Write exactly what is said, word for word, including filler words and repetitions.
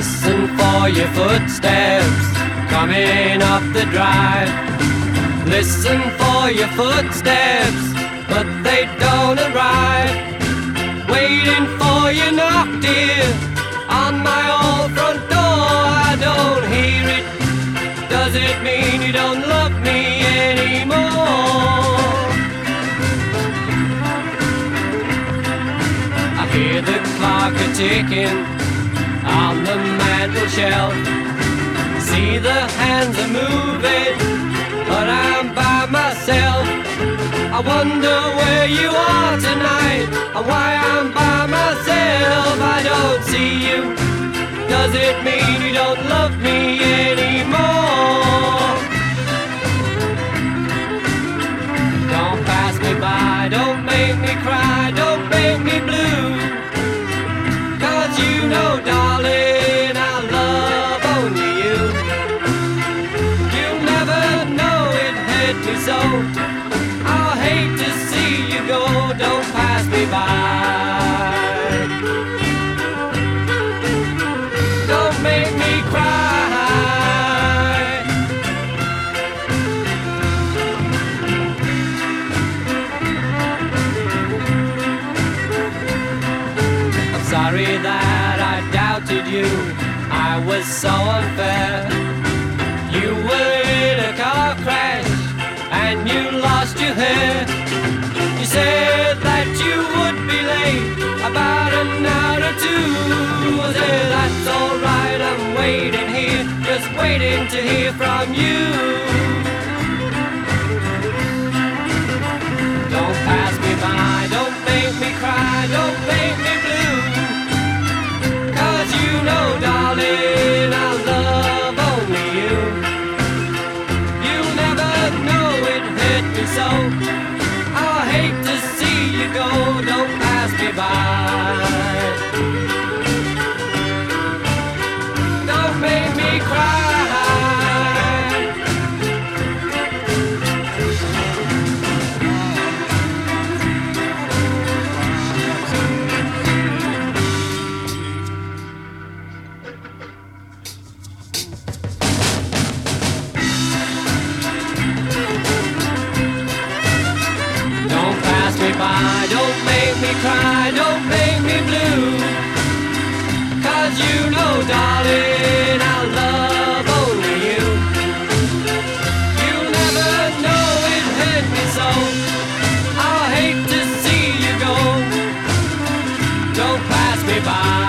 Listen for your footsteps coming up the drive. Listen for your footsteps, but they don't arrive. Waiting for you knock, dear, on my old front door. I don't hear it. Does it mean you don't love me anymore? I hear the clock a-ticking on the mantel shelf. See the hands are moving, but I'm by myself. I wonder where you are tonight, and why I'm by myself. I don't see you. Does it mean you don't love me anymore? Don't pass me by, don't make me cry, don't make me blue. 'Cause you know, darling, I love only you. You'll never know it hurt me so. I'll hate to see you go, don't pass me by. Don't make me cry. I'm sorry that I doubted you, I was so unfair. You were in a car crash and you lost your hair. You said that you would be late about an hour or two. I said, that's alright, I'm waiting here, just waiting to hear from you. Don't pass me by, don't make me cry, don't make me blue. 'Cause you know, darling, I love only you. You'll never know it hurt me so. I hate to see you go, don't pass me by. Don't make me cry. Don't pass me by, don't make me cry, don't make me blue. 'Cause you know, darling, I love only you. You'll never know it hurt me so. I'll hate to see you go. Don't pass me by.